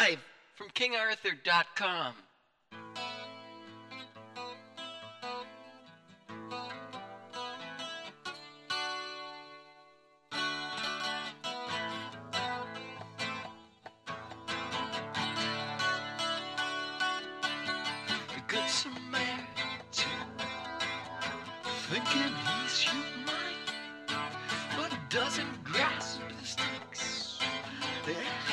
live from KingArthur.com. The Good Samaritan, thinking he's human, but doesn't grasp the stakes. They're